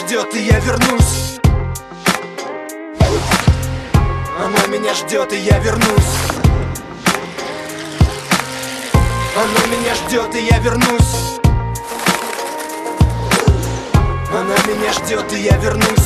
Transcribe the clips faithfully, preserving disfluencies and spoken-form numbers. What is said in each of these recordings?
ждет, и я вернусь. Она меня ждет, и я вернусь. Она меня ждет, и я вернусь. Она меня ждет, и я вернусь.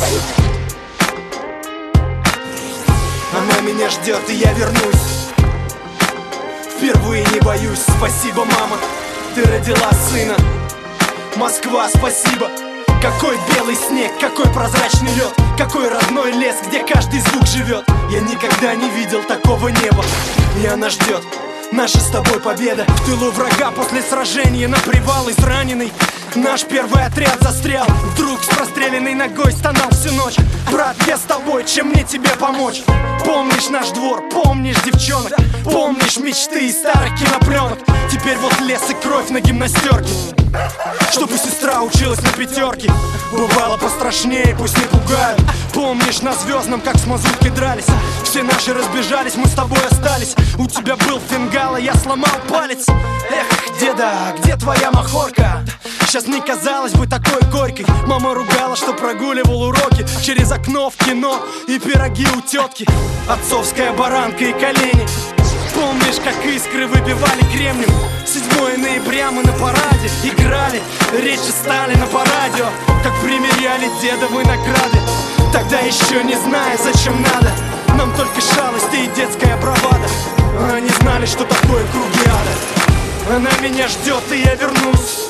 Она меня ждет, и я вернусь. Впервые не боюсь, спасибо, мама, ты родила сына. Москва, спасибо. Какой белый снег, какой прозрачный лед, какой родной лес, где каждый звук живет. Я никогда не видел такого неба, и она ждет. Наша с тобой победа. В тылу врага после сражения на привал израненный наш первый отряд застрял. Вдруг с простреленной ногой стонал всю ночь. Брат, я с тобой, чем мне тебе помочь? Помнишь наш двор, помнишь девчонок, помнишь мечты из старых кинопленок. Теперь вот лес и кровь на гимнастерке, чтобы сестра училась на пятерке. Бывало пострашнее, пусть не пугают. Помнишь на Звездном, как с мазуткой дрались? Все наши разбежались, мы с тобой остались. У тебя был фингал, а я сломал палец. Эх, деда, где твоя махорка? Сейчас не казалось бы такой горькой. Мама ругала, что прогуливал уроки через окно в кино и пироги у тетки. Отцовская баранка и колени. Помнишь, как искры выбивали кремнем? седьмое ноября мы на параде играли речи Сталина по радио, как примеряли дедовы награды. Тогда еще не зная, зачем надо, нам только шалости и детская бравада. Они знали, что такое круги ада. Она меня ждет, и я вернусь.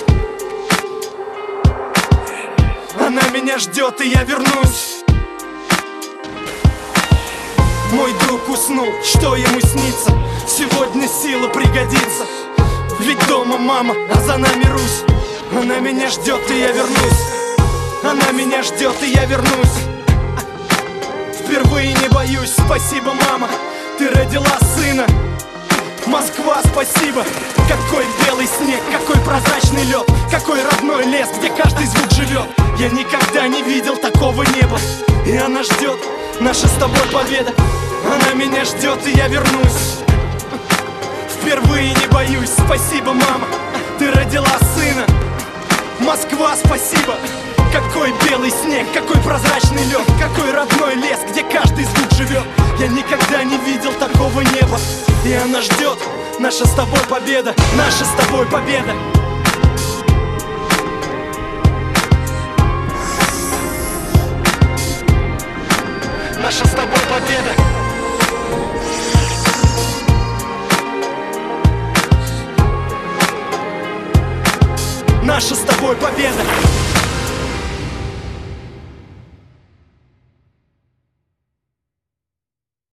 Она меня ждет, и я вернусь. Мой друг уснул, что ему снится? Сегодня сила пригодится. Ведь дома мама, а за нами Русь. Она меня ждет, и я вернусь. Она меня ждет, и я вернусь. Впервые не боюсь, спасибо, мама, ты родила сына. Москва, спасибо. Какой белый снег, какой прозрачный лед, какой родной лес, где каждый звук живет. Я никогда не видел такого неба, и она ждет, наша с тобой победа. Она меня ждет, и я вернусь. Впервые не боюсь, спасибо, мама, ты родила сына. Москва, спасибо. Какой белый снег, какой прозрачный лед, какой родной лес, где каждый звук живет. Я никогда не видел такого неба, и она ждет, наша с тобой победа. Наша с тобой победа. Наша с тобой победа. Наша с тобой победа.